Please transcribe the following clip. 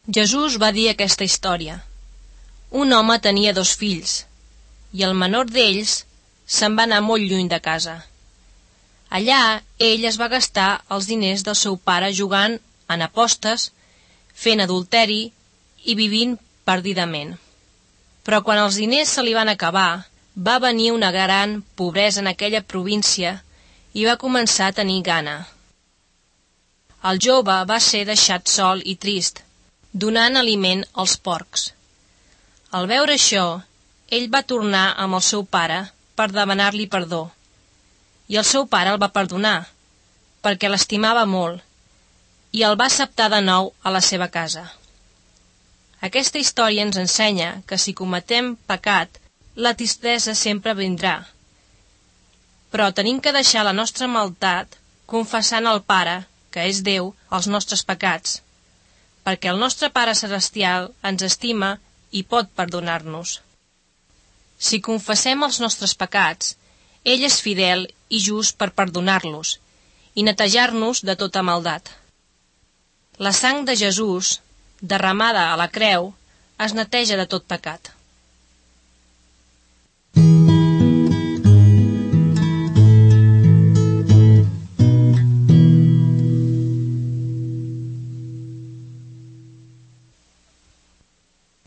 Jesús va dir aquesta història. Un home tenia 2 fills, i el menor d'ells se'n va anar molt lluny de casa. Allà ell es va gastar els diners del seu pare jugant en apostes, fent adulteri i vivint perdidament. Però quan els diners se li van acabar, va venir una gran pobresa en aquella província i va començar a tenir gana. El jove va ser deixat sol i trist, donant aliment als porcs. Al veure això, ell va tornar amb el seu pare per demanar-li perdó. I el seu pare el va perdonar, perquè l'estimava molt, i el va acceptar de nou a la seva casa. Aquesta història ens ensenya que si cometem pecat, la tristesa sempre vindrà. Però tenim que deixar la nostra maldat confessant al Pare, que és Déu, els nostres pecats, perquè el nostre Pare Celestial ens estima i pot perdonar-nos. Si confessem els nostres pecats, ell és fidel i just per perdonar-los i netejar-nos de tota maldat. La sang de Jesús, derramada a la creu, es neteja de tot pecat.